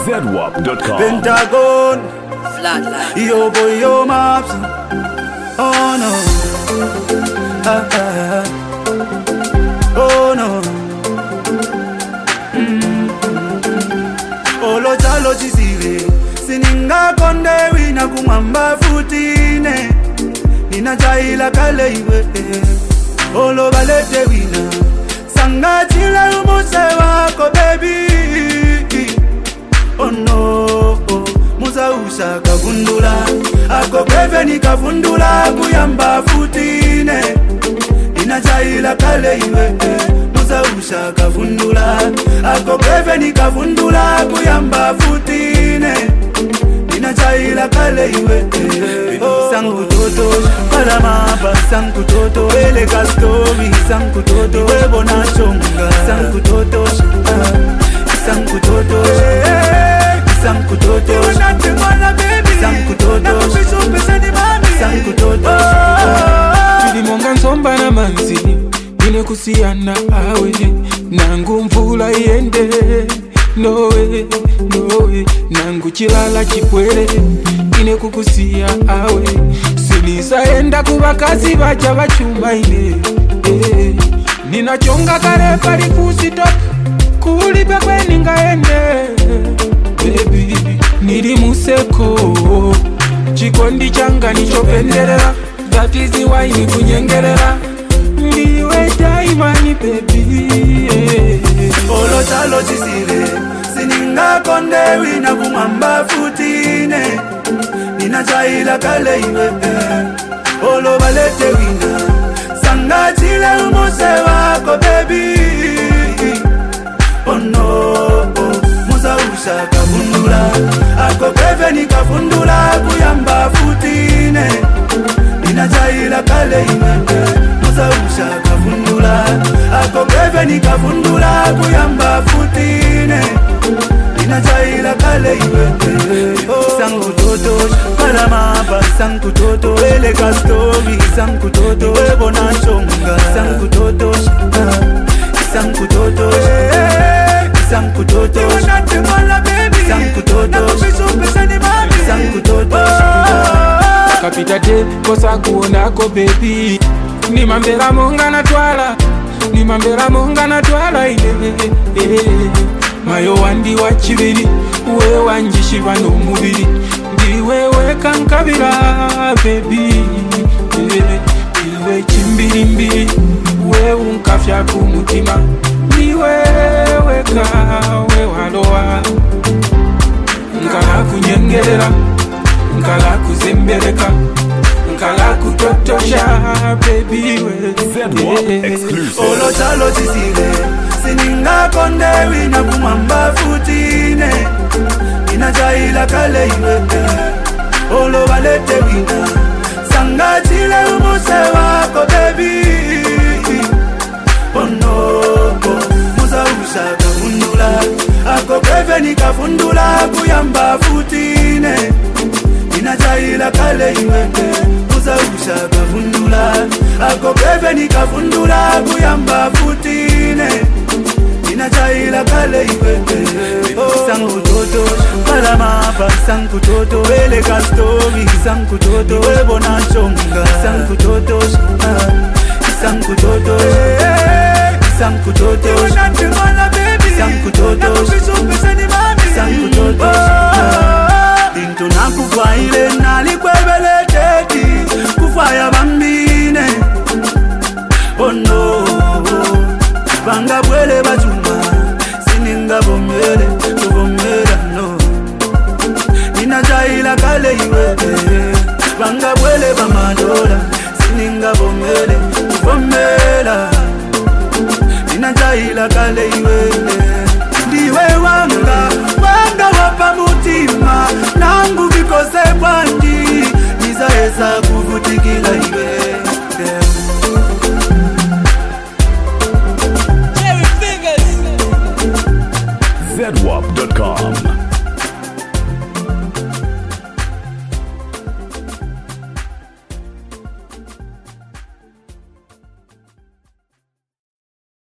ZWAP.com. Pentagon, Flatline. yo boy, yo maps. Oh no, oh no. Olo chalo chisire, sininga konde wina kumamba futine. Nina jaila kale iwe, olo balete wina. Sanga chile umuse wako baby. Oh no, muza usha kavundula. Ako bebe ni kavundula kuyamba futine. Nina jaila kale iwe, muza usha kavundula. Ako bebe ni kavundula kuyamba futine. Nina jaila kale iwe, sangu toto para mapa, sangu toto ele kastomi, sangu toto webo na chonga, sangu toto sangu toto sangu toto sangu toto sangu toto Tulimonga nsomba na manzi ine kusiana awe nangu mvula iende nowe nangu chilala chipwele ine kukusia awe sinisaenda kubakazi bacha bachuma ine ninachonga kare pari pusitop kulipe kweni ngaende baby nili museko chikondi changa nichopenderera that is why ni kunyengerera ndiwe daimani baby olo chalo chisire sininga konde wina kumamba futine nina chaila kale iwe olo balete wina sanga chile umuse wako baby oh no muza usha kavundula ako bebe ni kavundula kuyamba futine nina chaila kale iwe muza usha kavundula ako bebe ni kavundula kuyamba futine nina chaila kale iwe sangu toto para mapa sangu toto ele kastomi sangu toto webo na chonga sangu toto sangu toto sangu toto sangu toto sangu toto kapita te kosa kuonako baby ni mambera monga na twala ine mayo wandi wa chibiri we wanjishiba no mubiri ndiwewe kankabira baby iwe chimbirimbi we unkafya kumutima ndiwewe kawe walowa nkala kunyengerera nkala kuzembereka nkala kutotosha baby we ZWAP exclusive. olo chalo chisire sininga konde wina kumamba futine nina chaila kale iwe olo balete wina sanga chile umuse wako baby oh no muza usha kavundula ako bebe ni kavundula kuyamba futine nina chaila kale iwe muza usha kavundula ako bebe ni kavundula kuyamba futine nina chaila kale iwe sangu toto para mapa sangu toto ele kastomi sangu toto webo na chonga sangu toto sangu toto sangu toto sangu toto sangu toto into nakufaile nalikwebele teti kufaya bambine oh no banga bwele bachuma sininga bomele tubomela no nina jaila kale iwe banga bwele bamadola sininga bomele tubomela nina jaila kale iwe ndiwe wanga wapa mutima nangu vikose bwandi nizaeza kuvutikila iwe